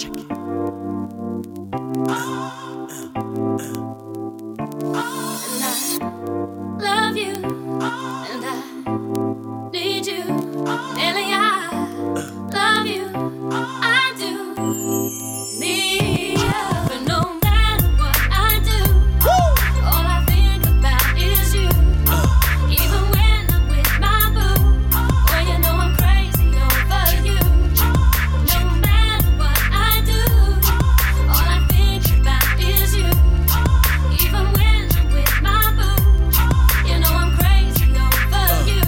Check it. Love you, and I need you, Nelly. I love you, I do need you, but no matter what I do, all I think about is you. Even when I'm with my boo, boy, you know I'm crazy over you. No matter what I do, all I think about is you. Even when I'm with my boo, you know I'm crazy over you.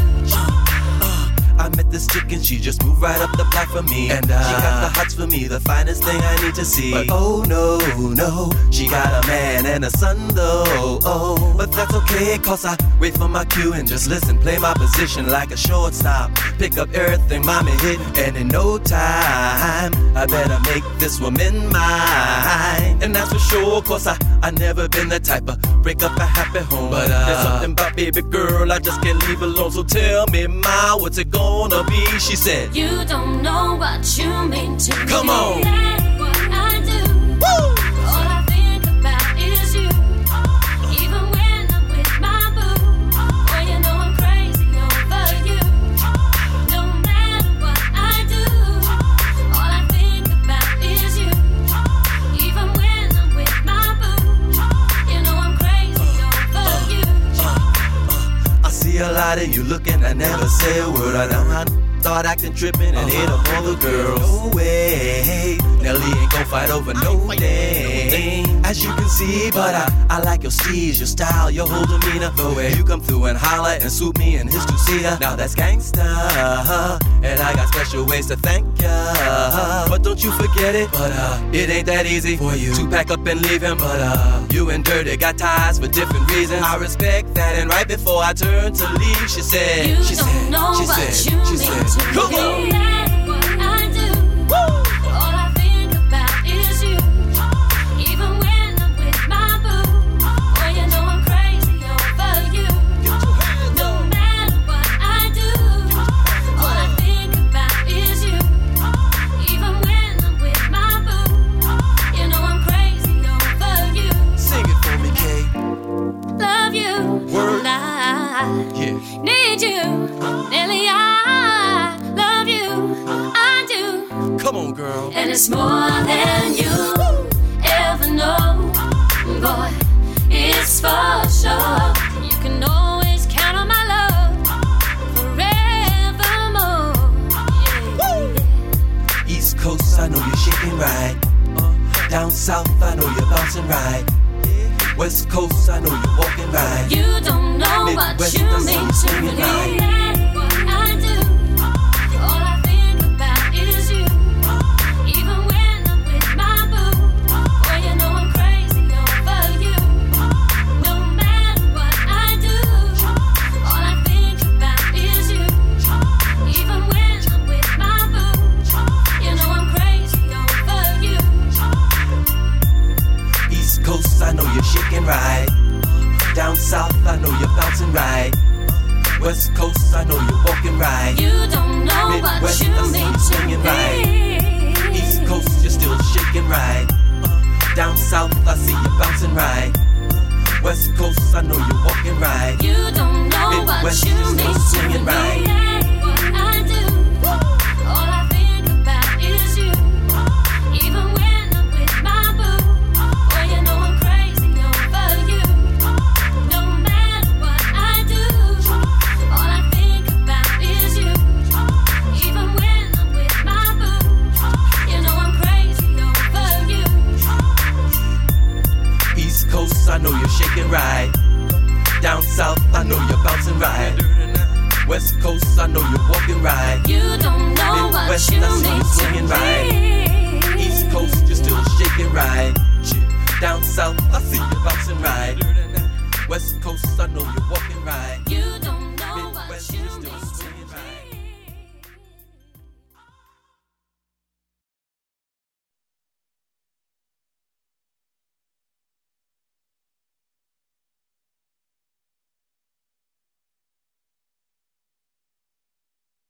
I met this chick and she just moved right up the block for me. And she got the hots for me, the finest thing I need to see. But oh no, no, she got a man and a son though. Oh, but that's okay, cause I wait for my cue and just listen. Play my position like a shortstop. Pick up everything mommy hit, and in no time I better make this woman mine. And that's for sure, cause I never been the type of break up a happy home. But there's something about baby girl I just can't leave alone. So tell me, ma, what's it gonna be? She said, you don't know what you mean to me. Come on. What I do, all I think about is you. Even when I'm with my boo, boy, you know I'm crazy over you. No matter what I do, all I think about is you. Even when I'm with my boo, you know I'm crazy over you. I see a lot of you looking, I never say a word. I know I start acting trippin' and hit up all the girls. No way, Nelly ain't gon' fight over no thing. As you can see, but I like your steez, your style, your whole demeanor. The way you come through and holler and swoop me in his two-seater. Now that's gangsta, and I got special ways to thank ya. But don't you forget it, but it ain't that easy for you to pack up and leave him. But you and Dirty got ties for different reasons. I respect that, and right before I turned to leave, she said, you she don't said, know she what said, you she mean said, to come me. on. What I do, all I think about is you. Even when I'm with my boo, boy, you know I'm crazy over you. No matter what I do, all I think about is you. Even when I'm with my boo, you know I'm crazy over you. Sing it for me, Kay. Love you, Word. and I Yeah. need you, Nelly. I love you, I do. Come on, girl. And it's more than you ever know. Boy, it's for sure. You can always count on my love forevermore. Yeah. East Coast, I know you're shaking right. Down South, I know you're bouncing right. West Coast, I know you're walking right. You don't know Midwest, what you I see mean you to swinging me. right. What I do, all I think about is you. Even when I'm with my boo, boy, you know I'm crazy over you. No matter what I do, all I think about is you. Even when I'm with my boo, you know I'm crazy over you. East Coast, I know you're shaking right. Down South, I know you're bouncing right. West Coast, I know you're walking right. You don't know Midwest, what you I see mean you swinging to right. me. East Coast, you're still shaking right. Down South, I see you bouncing right. West Coast, I know you're walking right. You don't know Midwest, what you you're still mean to swinging me. right. What I do, all I think about is you. Even when I'm with my boo, boy, you know I'm crazy over you. No matter what I do, all I think about is you. Even when I'm with my boo, you know I'm crazy over you. East Coast, I know you're shaking right. Down South, I know you're bouncing right. West Coast, I know you're walking right. You don't know what Midwest, you I see mean you to swinging me. right.